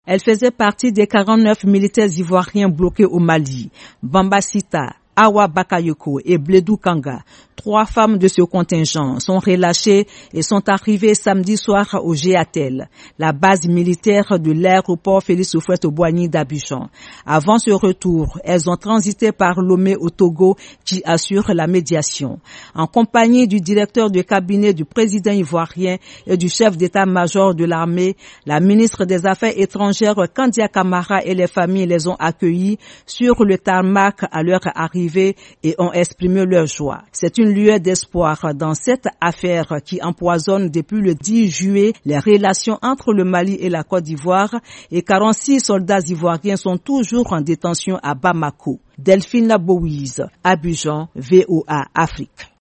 Elle faisait partie des 49 militaires ivoiriens bloqués au Mali. Bamba Sita, Awa Bakayoko et Bledou Kanga, 3 femmes de ce contingent, sont relâchées et sont arrivées samedi soir au Géatel, la base militaire de l'aéroport Félix Houphouët-Boigny d'Abidjan. Avant ce retour, elles ont transité par Lomé au Togo qui assure la médiation. En compagnie du directeur de cabinet du président ivoirien et du chef d'état-major de l'armée, la ministre des Affaires étrangères Kandia Camara et les familles les ont accueillis sur le tarmac à leur arrivée et ont exprimé leur joie. C'est une lueur d'espoir dans cette affaire qui empoisonne depuis le 10 juillet les relations entre le Mali et la Côte d'Ivoire et 46 soldats ivoiriens sont toujours en détention à Bamako. Delphine Bouise, Abidjan, VOA Afrique.